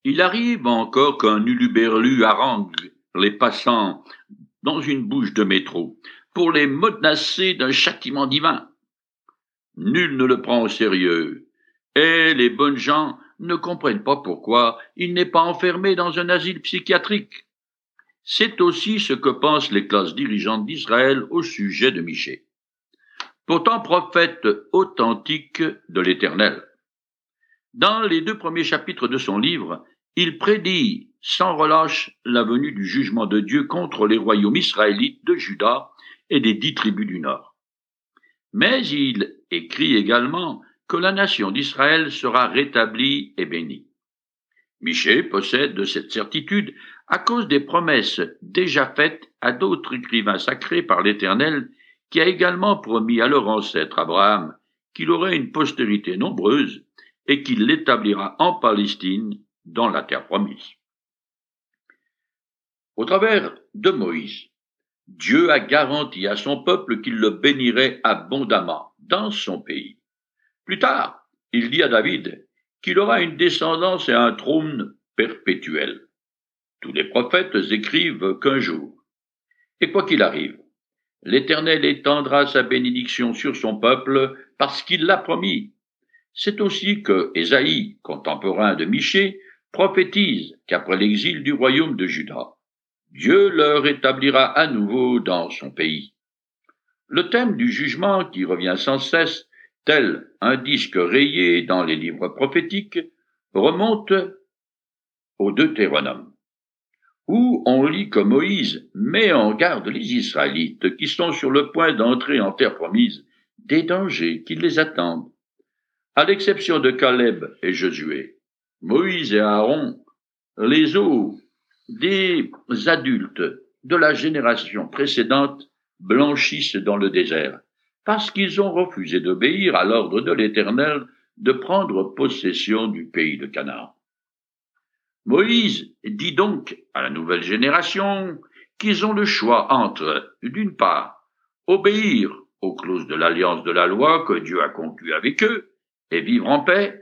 Il arrive encore qu'un huluberlu harangue les passants dans une bouche de métro pour les menacer d'un châtiment divin. Nul ne le prend au sérieux, et les bonnes gens ne comprennent pas pourquoi il n'est pas enfermé dans un asile psychiatrique. C'est aussi ce que pensent les classes dirigeantes d'Israël au sujet de Michée. Pourtant prophète authentique de l'Éternel. Dans les 2 premiers chapitres de son livre, il prédit sans relâche la venue du jugement de Dieu contre les royaumes israélites de Juda et des 10 tribus du Nord. Mais il écrit également que la nation d'Israël sera rétablie et bénie. Michée possède de cette certitude à cause des promesses déjà faites à d'autres écrivains sacrés par l'Éternel, qui a également promis à leur ancêtre Abraham qu'il aurait une postérité nombreuse et qu'il l'établira en Palestine, dans la terre promise. Au travers de Moïse, Dieu a garanti à son peuple qu'il le bénirait abondamment dans son pays. Plus tard, il dit à David qu'il aura une descendance et un trône perpétuel. Tous les prophètes écrivent qu'un jour, et quoi qu'il arrive, l'Éternel étendra sa bénédiction sur son peuple parce qu'il l'a promis. C'est aussi que Ésaïe, contemporain de Michée, prophétise qu'après l'exil du royaume de Juda, Dieu leur établira à nouveau dans son pays. Le thème du jugement qui revient sans cesse, tel un disque rayé dans les livres prophétiques, remonte au Deutéronome, où on lit que Moïse met en garde les Israélites qui sont sur le point d'entrer en terre promise des dangers qui les attendent. À l'exception de Caleb et Josué, Moïse et Aaron, les os des adultes de la génération précédente blanchissent dans le désert, parce qu'ils ont refusé d'obéir à l'ordre de l'Éternel de prendre possession du pays de Canaan. Moïse dit donc à la nouvelle génération qu'ils ont le choix entre, d'une part, obéir aux clauses de l'alliance de la loi que Dieu a conclue avec eux et vivre en paix,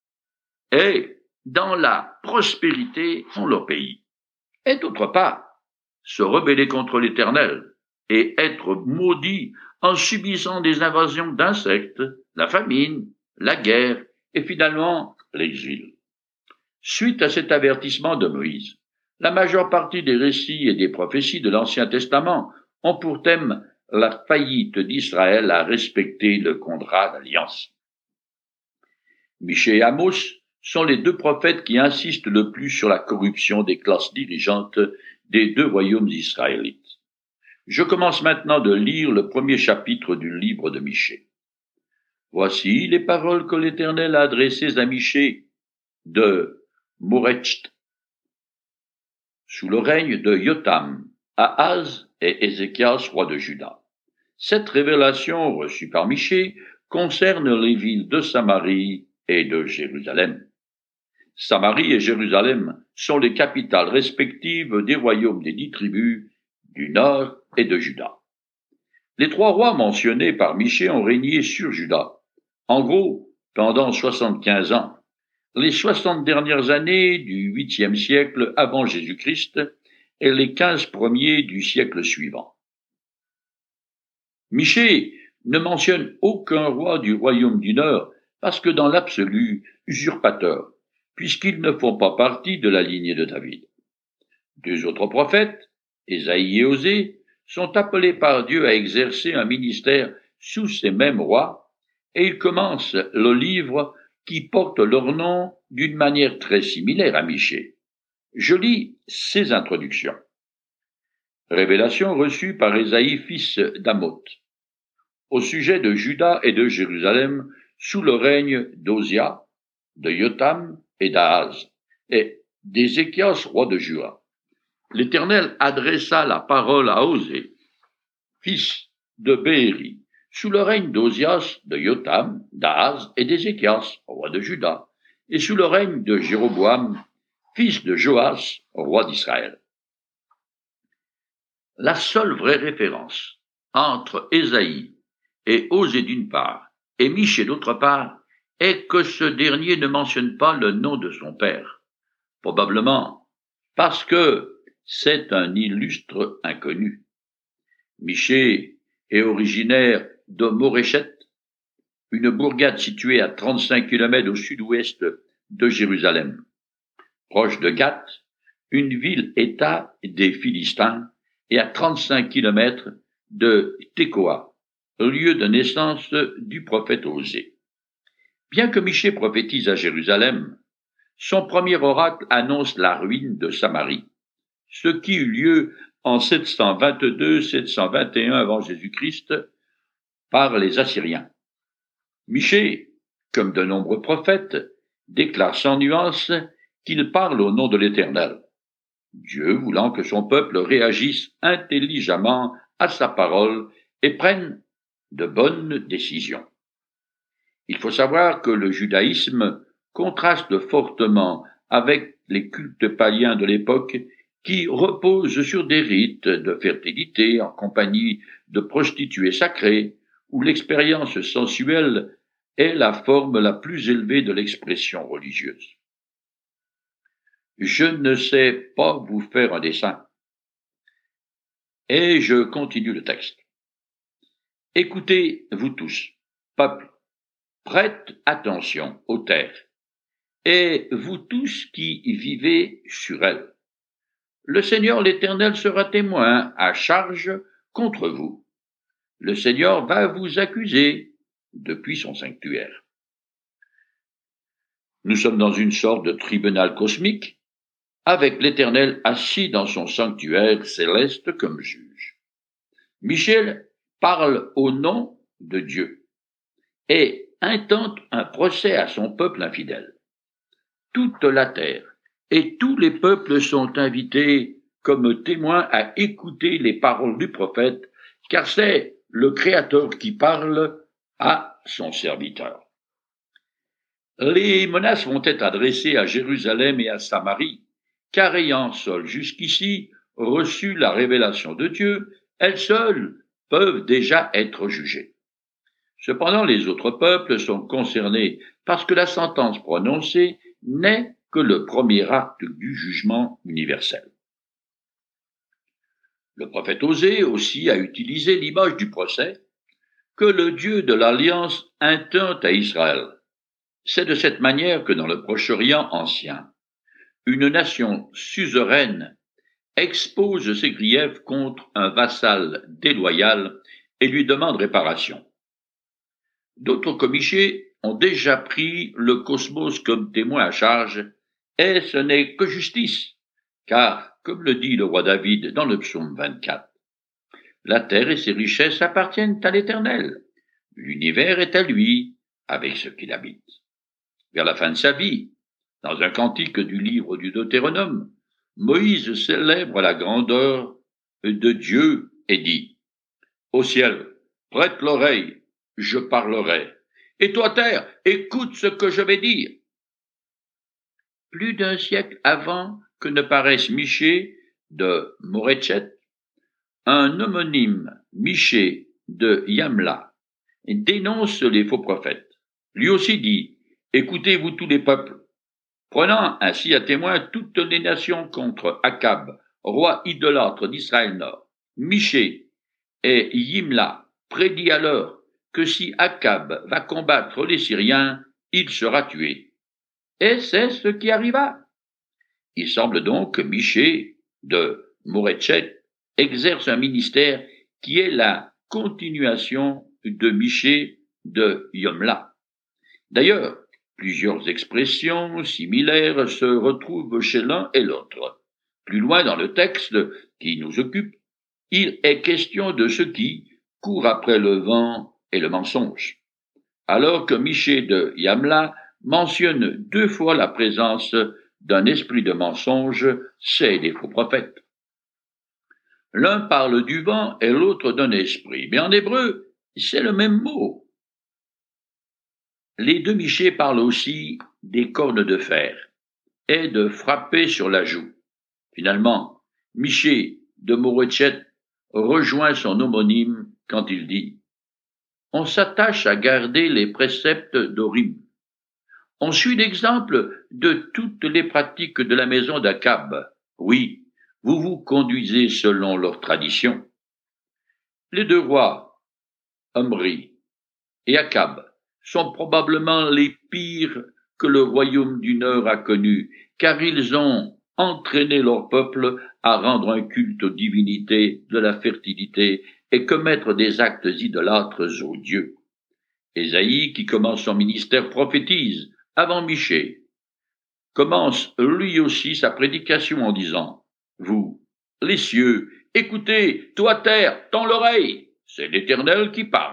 et dans la prospérité dans leur pays, et d'autre part, se rebeller contre l'Éternel et être maudit en subissant des invasions d'insectes, la famine, la guerre et finalement l'exil. Suite à cet avertissement de Moïse, la majeure partie des récits et des prophéties de l'Ancien Testament ont pour thème la faillite d'Israël à respecter le contrat d'alliance. Michée et Amos sont les 2 prophètes qui insistent le plus sur la corruption des classes dirigeantes des 2 royaumes israélites. Je commence maintenant de lire le premier chapitre du livre de Michée. Voici les paroles que l'Éternel a adressées à Michée de Morecht, sous le règne de Jotham, Ahaz et Ézéchias, roi de Juda. Cette révélation reçue par Michée concerne les villes de Samarie et de Jérusalem. Samarie et Jérusalem sont les capitales respectives des royaumes des 10 tribus du Nord et de Juda. Les 3 rois mentionnés par Michée ont régné sur Juda, en gros, pendant 75 ans, les 60 dernières années du 8e siècle avant Jésus-Christ et les 15 premiers du siècle suivant. Michée ne mentionne aucun roi du royaume du Nord parce que dans l'absolu, usurpateurs, puisqu'ils ne font pas partie de la lignée de David. 2 autres prophètes, Ésaïe et Osée, sont appelés par Dieu à exercer un ministère sous ces mêmes rois, et ils commencent le livre qui porte leur nom d'une manière très similaire à Michée. Je lis ces introductions. Révélation reçue par Ésaïe, fils d'Amoth, au sujet de Juda et de Jérusalem, sous le règne d'Osia, de Jotham et d'Ahaz, et d'Ézéchias, roi de Juda. L'Éternel adressa la parole à Osée, fils de Béhéri, sous le règne d'Osias, de Jotham, d'Ahaz et d'Ézéchias, roi de Juda, et sous le règne de Jéroboam, fils de Joas, roi d'Israël. La seule vraie référence entre Ésaïe et Osée d'une part, et Michée d'autre part, est que ce dernier ne mentionne pas le nom de son père. Probablement parce que c'est un illustre inconnu. Michée est originaire de Moréchette, une bourgade située à 35 km au sud-ouest de Jérusalem, proche de Gath, une ville-État des Philistins, et à 35 km de Tekoa, lieu de naissance du prophète Osée. Bien que Michée prophétise à Jérusalem, son premier oracle annonce la ruine de Samarie, ce qui eut lieu en 722-721 avant Jésus-Christ par les Assyriens. Michée, comme de nombreux prophètes, déclare sans nuance qu'il parle au nom de l'Éternel, Dieu voulant que son peuple réagisse intelligemment à sa parole et prenne de bonnes décisions. Il faut savoir que le judaïsme contraste fortement avec les cultes païens de l'époque qui reposent sur des rites de fertilité en compagnie de prostituées sacrées, où l'expérience sensuelle est la forme la plus élevée de l'expression religieuse. Je ne sais pas vous faire un dessin. Et je continue le texte. Écoutez, vous tous, peuple, prête attention aux terres, et vous tous qui vivez sur elles. Le Seigneur l'Éternel sera témoin à charge contre vous. Le Seigneur va vous accuser depuis son sanctuaire. Nous sommes dans une sorte de tribunal cosmique, avec l'Éternel assis dans son sanctuaire céleste comme juge. Michée parle au nom de Dieu et intente un procès à son peuple infidèle. Toute la terre et tous les peuples sont invités comme témoins à écouter les paroles du prophète, car c'est le Créateur qui parle à son serviteur. Les menaces vont être adressées à Jérusalem et à Samarie, car ayant seules jusqu'ici reçu la révélation de Dieu, elles seules peuvent déjà être jugées. Cependant, les autres peuples sont concernés parce que la sentence prononcée n'est que le premier acte du jugement universel. Le prophète Osée aussi a utilisé l'image du procès que le Dieu de l'Alliance intente à Israël. C'est de cette manière que dans le Proche-Orient ancien, une nation suzeraine expose ses griefs contre un vassal déloyal et lui demande réparation. D'autres commichés ont déjà pris le cosmos comme témoin à charge, et ce n'est que justice, car, comme le dit le roi David dans le psaume 24, la terre et ses richesses appartiennent à l'Éternel, l'univers est à lui, avec ce qu'il habite. Vers la fin de sa vie, dans un cantique du livre du Deutéronome, Moïse célèbre la grandeur de Dieu et dit « Ô ciel, prête l'oreille, je parlerai, et toi terre, écoute ce que je vais dire. » Plus d'un siècle avant que ne paraisse Michée de Moréchette, un homonyme Michée de Yamla dénonce les faux prophètes. Lui aussi dit « Écoutez-vous tous les peuples, prenant ainsi à témoin toutes les nations contre Akab, roi idolâtre d'Israël Nord. Michée et Yimla prédit alors que si Akab va combattre les Syriens, il sera tué. Et c'est ce qui arriva. Il semble donc que Michée de Moréchette exerce un ministère qui est la continuation de Michée de Yimla. D'ailleurs, plusieurs expressions similaires se retrouvent chez l'un et l'autre. Plus loin dans le texte qui nous occupe, il est question de ce qui court après le vent et le mensonge, alors que Michée de Yamla mentionne 2 fois la présence d'un esprit de mensonge, c'est les faux prophètes. L'un parle du vent et l'autre d'un esprit, mais en hébreu, c'est le même mot. Les 2 Michée parlent aussi des cornes de fer et de frapper sur la joue. Finalement, Michée de Moréchette rejoint son homonyme quand il dit « On s'attache à garder les préceptes d'Orim. On suit l'exemple de toutes les pratiques de la maison d'Akab. Oui, vous vous conduisez selon leurs traditions. Les deux rois, Omri et Akab, sont probablement les pires que le royaume du Nord a connus, car ils ont entraîné leur peuple à rendre un culte aux divinités de la fertilité et commettre des actes idolâtres aux dieux. Ésaïe, qui commence son ministère, prophétise avant Michée, commence lui aussi sa prédication en disant « Vous, les cieux, écoutez, toi terre, tends l'oreille, c'est l'Éternel qui parle. »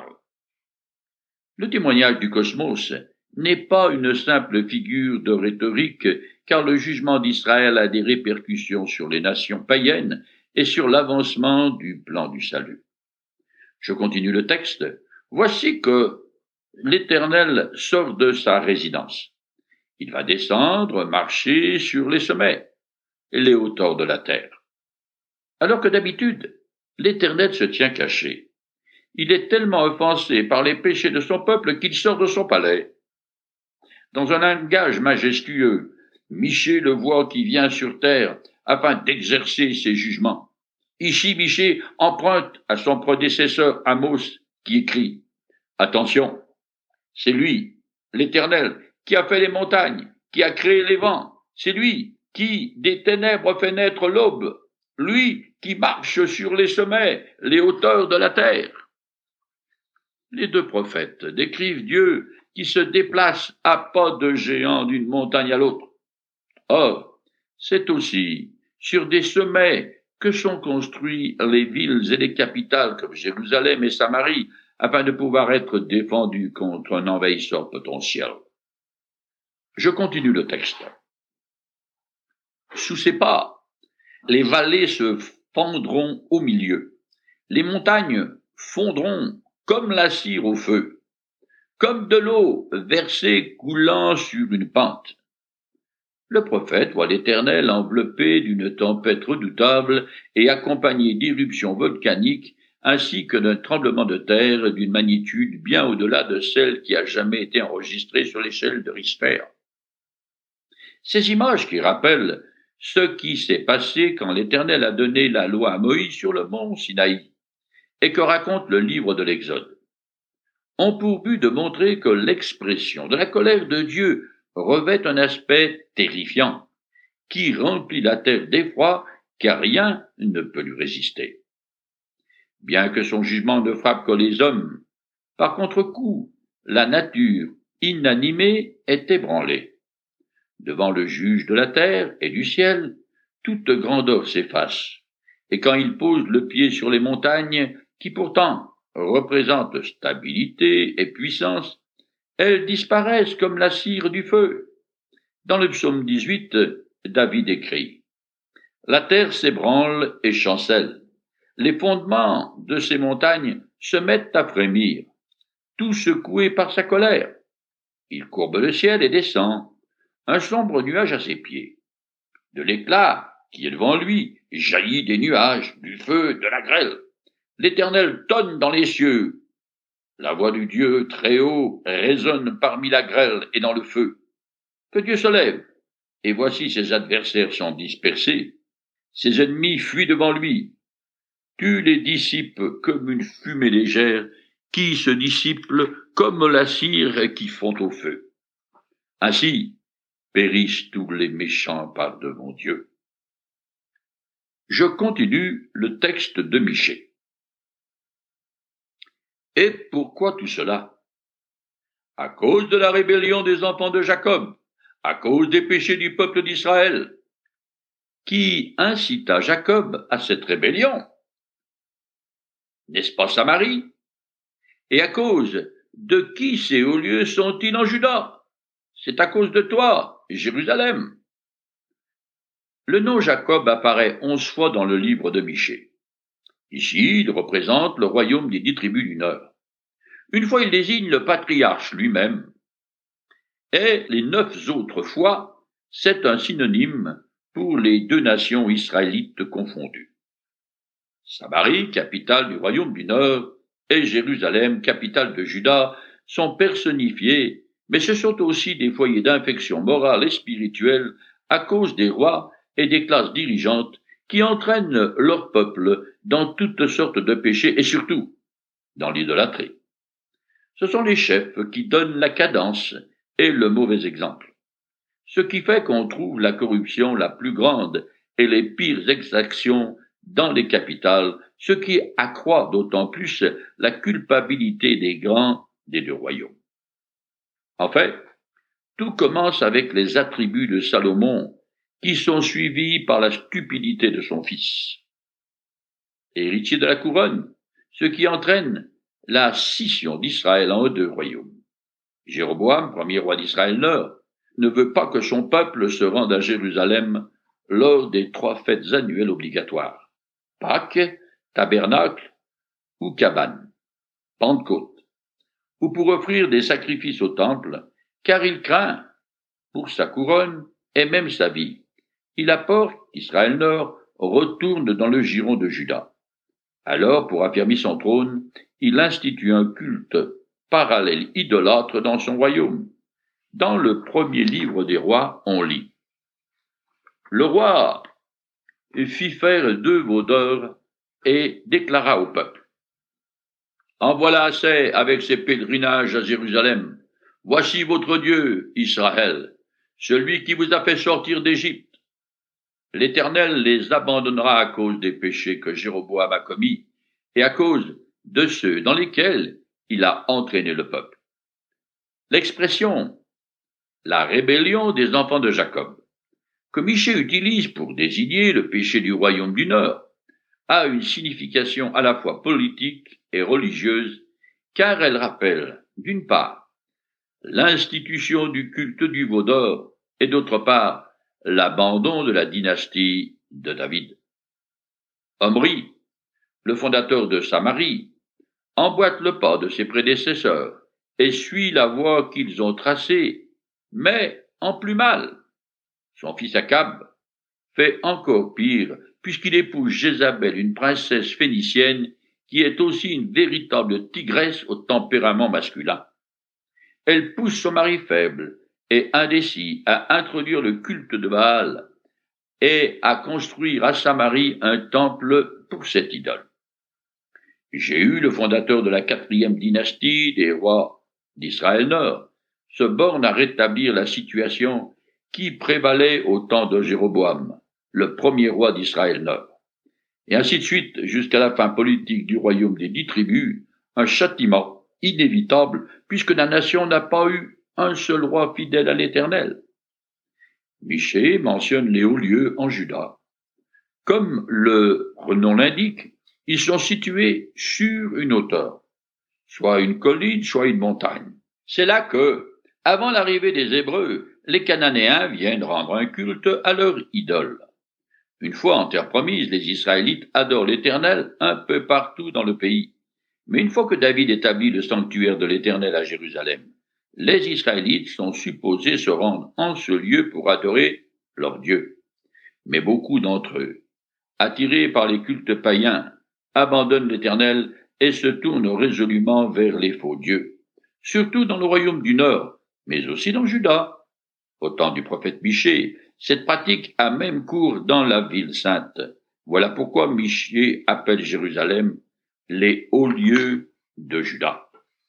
Le témoignage du cosmos n'est pas une simple figure de rhétorique, car le jugement d'Israël a des répercussions sur les nations païennes et sur l'avancement du plan du salut. Je continue le texte. Voici que l'Éternel sort de sa résidence. Il va descendre, marcher sur les sommets et les hauteurs de la terre. Alors que d'habitude, l'Éternel se tient caché. Il est tellement offensé par les péchés de son peuple qu'il sort de son palais. Dans un langage majestueux, Michée le voit qui vient sur terre afin d'exercer ses jugements. Ici, Michée emprunte à son prédécesseur Amos qui écrit « Attention, c'est lui, l'Éternel, qui a fait les montagnes, qui a créé les vents. C'est lui qui des ténèbres fait naître l'aube, lui qui marche sur les sommets, les hauteurs de la terre. » Les deux prophètes décrivent Dieu qui se déplace à pas de géant d'une montagne à l'autre. Or, c'est aussi sur des sommets que sont construits les villes et les capitales comme Jérusalem et Samarie, afin de pouvoir être défendus contre un envahisseur potentiel. Je continue le texte. Sous ses pas, les vallées se fendront au milieu, les montagnes fondront comme la cire au feu, comme de l'eau versée coulant sur une pente. Le prophète voit l'Éternel enveloppé d'une tempête redoutable et accompagné d'éruptions volcaniques ainsi que d'un tremblement de terre d'une magnitude bien au-delà de celle qui a jamais été enregistrée sur l'échelle de Richter. Ces images qui rappellent ce qui s'est passé quand l'Éternel a donné la loi à Moïse sur le mont Sinaï, et que raconte le livre de l'Exode, ont pour but de montrer que l'expression de la colère de Dieu revêt un aspect terrifiant, qui remplit la terre d'effroi, car rien ne peut lui résister. Bien que son jugement ne frappe que les hommes, par contre-coup, la nature inanimée est ébranlée. Devant le juge de la terre et du ciel, toute grandeur s'efface, et quand il pose le pied sur les montagnes, qui pourtant représentent stabilité et puissance, elles disparaissent comme la cire du feu. Dans le psaume 18, David écrit « La terre s'ébranle et chancelle. Les fondements de ces montagnes se mettent à frémir, tout secoué par sa colère. Il courbe le ciel et descend, un sombre nuage à ses pieds. De l'éclat qui est devant lui jaillit des nuages, du feu, de la grêle. L'Éternel tonne dans les cieux. La voix du Dieu très haut résonne parmi la grêle et dans le feu. Que Dieu se lève, et voici ses adversaires sont dispersés. Ses ennemis fuient devant lui. Tu les dissipes comme une fumée légère qui se dissipe comme la cire qui fond au feu. Ainsi périssent tous les méchants par devant Dieu. Je continue le texte de Michée. Et pourquoi tout cela? À cause de la rébellion des enfants de Jacob, à cause des péchés du peuple d'Israël. Qui incita Jacob à cette rébellion? N'est-ce pas Samarie? Et à cause de qui ces hauts lieux sont-ils en Juda? C'est à cause de toi, Jérusalem. Le nom Jacob apparaît 11 fois dans le livre de Michée. Ici, il représente le royaume des 10 tribus du Nord. Une fois, il désigne le patriarche lui-même. Et les 9 autres fois, c'est un synonyme pour les 2 nations israélites confondues. Samarie, capitale du royaume du Nord, et Jérusalem, capitale de Juda, sont personnifiés Mais ce sont aussi des foyers d'infection morale et spirituelle à cause des rois et des classes dirigeantes qui entraînent leur peuple dans toutes sortes de péchés et surtout dans l'idolâtrie. Ce sont les chefs qui donnent la cadence et le mauvais exemple. Ce qui fait qu'on trouve la corruption la plus grande et les pires exactions dans les capitales, ce qui accroît d'autant plus la culpabilité des grands des deux royaumes. En fait, tout commence avec les attributs de Salomon, qui sont suivis par la stupidité de son fils. Héritier de la couronne, ce qui entraîne la scission d'Israël en deux royaumes. Jéroboam, premier roi d'Israël Nord, ne veut pas que son peuple se rende à Jérusalem lors des 3 fêtes annuelles obligatoires, Pâques, Tabernacle ou Cabane, Pentecôte, ou pour offrir des sacrifices au temple, car il craint pour sa couronne et même sa vie. Il apporte qu'Israël Nord retourne dans le giron de Juda. Alors, pour affermir son trône, il institue un culte parallèle idolâtre dans son royaume. Dans le premier livre des rois, on lit: Le roi fit faire 2 veaux d'or et déclara au peuple: En voilà assez avec ces pèlerinages à Jérusalem. Voici votre Dieu, Israël, celui qui vous a fait sortir d'Égypte. L'Éternel les abandonnera à cause des péchés que Jéroboam a commis et à cause de ceux dans lesquels il a entraîné le peuple. L'expression « la rébellion des enfants de Jacob » que Michée utilise pour désigner le péché du royaume du Nord a une signification à la fois politique et religieuse, car elle rappelle, d'une part, l'institution du culte du veau d'or et d'autre part, l'abandon de la dynastie de David. Omri, le fondateur de Samarie, emboîte le pas de ses prédécesseurs et suit la voie qu'ils ont tracée, mais en plus mal. Son fils Akab fait encore pire, puisqu'il épouse Jézabel, une princesse phénicienne qui est aussi une véritable tigresse au tempérament masculin. Elle pousse son mari faible et indécis à introduire le culte de Baal et à construire à Samarie un temple pour cette idole. Jéhu, le fondateur de la 4e dynastie des rois d'Israël Nord, se borne à rétablir la situation qui prévalait au temps de Jéroboam, le premier roi d'Israël Nord. Et ainsi de suite jusqu'à la fin politique du royaume des 10 tribus, un châtiment inévitable puisque la nation n'a pas eu un seul roi fidèle à l'Éternel. Michée mentionne les hauts lieux en Juda. Comme le nom l'indique, ils sont situés sur une hauteur, soit une colline, soit une montagne. C'est là que, avant l'arrivée des Hébreux, les Cananéens viennent rendre un culte à leur idole. Une fois en terre promise, les Israélites adorent l'Éternel un peu partout dans le pays. Mais une fois que David établit le sanctuaire de l'Éternel à Jérusalem, les Israélites sont supposés se rendre en ce lieu pour adorer leur Dieu. Mais beaucoup d'entre eux, attirés par les cultes païens, abandonnent l'Éternel et se tournent résolument vers les faux dieux, surtout dans le royaume du Nord, mais aussi dans Juda. Au temps du prophète Michée, cette pratique a même cours dans la ville sainte. Voilà pourquoi Michée appelle Jérusalem les hauts lieux de Juda.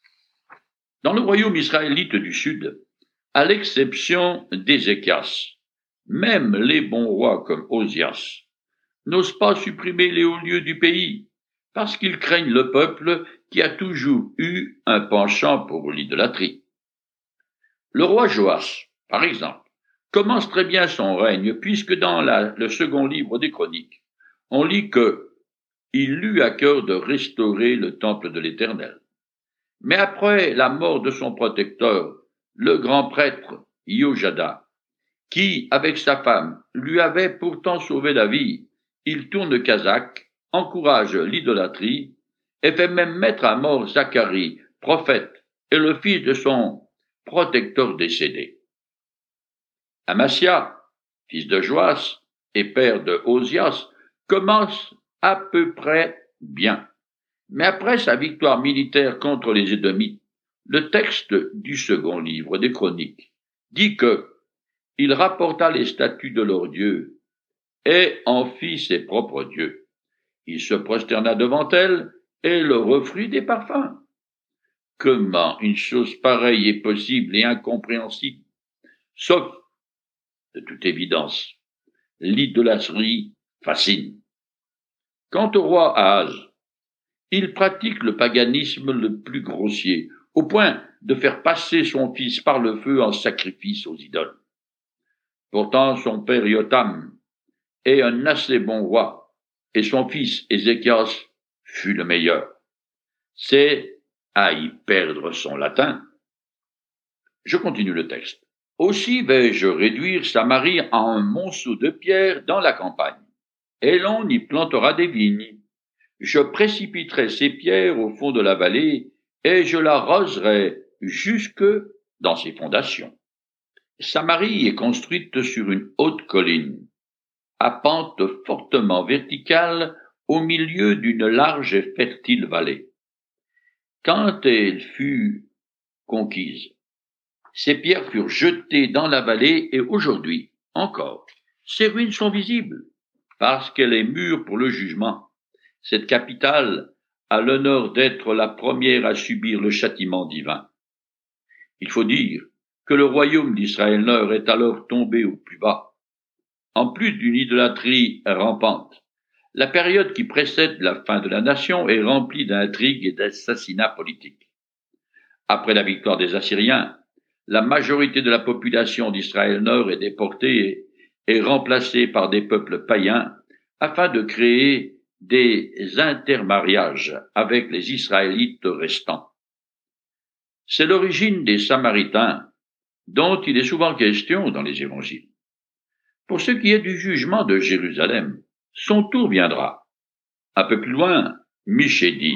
Dans le royaume israélite du Sud, à l'exception d'Ézéchias, même les bons rois comme Osias n'osent pas supprimer les hauts lieux du pays, parce qu'ils craignent le peuple qui a toujours eu un penchant pour l'idolâtrie. Le roi Joas, par exemple, commence très bien son règne, puisque dans le second livre des Chroniques, on lit que il eut à cœur de restaurer le temple de l'Éternel. Mais après la mort de son protecteur, le grand prêtre Iojada, qui, avec sa femme, lui avait pourtant sauvé la vie, il tourne Kazakh, encourage l'idolâtrie et fait même mettre à mort Zacharie, prophète, et le fils de son protecteur décédé. Amasia, fils de Joas et père de Osias, commence à peu près bien. Mais après sa victoire militaire contre les Édomites, Le texte du second livre des Chroniques dit que il rapporta les statues de leur Dieu et en fit ses propres dieux. Il se prosterna devant elles et leur offrit des parfums. Comment une chose pareille est possible et incompréhensible? Sauf, de toute évidence, l'idolâtrie fascine. Quant au roi Ahaz, il pratique le paganisme le plus grossier, au point de faire passer son fils par le feu en sacrifice aux idoles. Pourtant, son père Jotham est un assez bon roi, et son fils Ézéchias fut le meilleur. C'est à y perdre son latin. Je continue le texte. Aussi vais-je réduire Samarie en un monceau de pierres dans la campagne, et l'on y plantera des vignes. Je précipiterai ces pierres au fond de la vallée, et je l'arroserai jusque dans ses fondations. Samarie est construite sur une haute colline, à pente fortement verticale, au milieu d'une large et fertile vallée. Quand elle fut conquise, ces pierres furent jetées dans la vallée et aujourd'hui, encore, ces ruines sont visibles, parce qu'elle est mûre pour le jugement. Cette capitale a l'honneur d'être la première à subir le châtiment divin. Il faut dire que le royaume d'Israël Nord est alors tombé au plus bas. En plus d'une idolâtrie rampante, la période qui précède la fin de la nation est remplie d'intrigues et d'assassinats politiques. Après la victoire des Assyriens, la majorité de la population d'Israël Nord est déportée et remplacée par des peuples païens afin de créer des intermariages avec les Israélites restants. C'est l'origine des Samaritains, dont il est souvent question dans les évangiles. Pour ce qui est du jugement de Jérusalem, son tour viendra. Un peu plus loin, Michée dit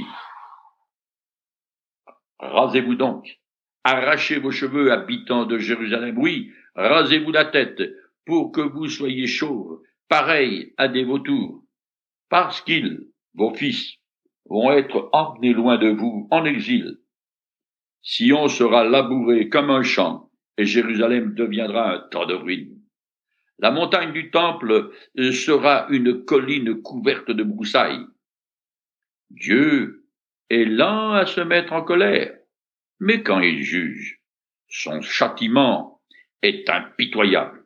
« Rasez-vous donc, arrachez vos cheveux, habitants de Jérusalem, oui, rasez-vous la tête, pour que vous soyez chauves, pareils à des vautours, parce qu'ils, vos fils, vont être emmenés loin de vous en exil. Sion sera labouré comme un champ, et Jérusalem deviendra un tas de ruines. La montagne du temple sera une colline couverte de broussailles. Dieu est lent à se mettre en colère, mais quand il juge, son châtiment est impitoyable.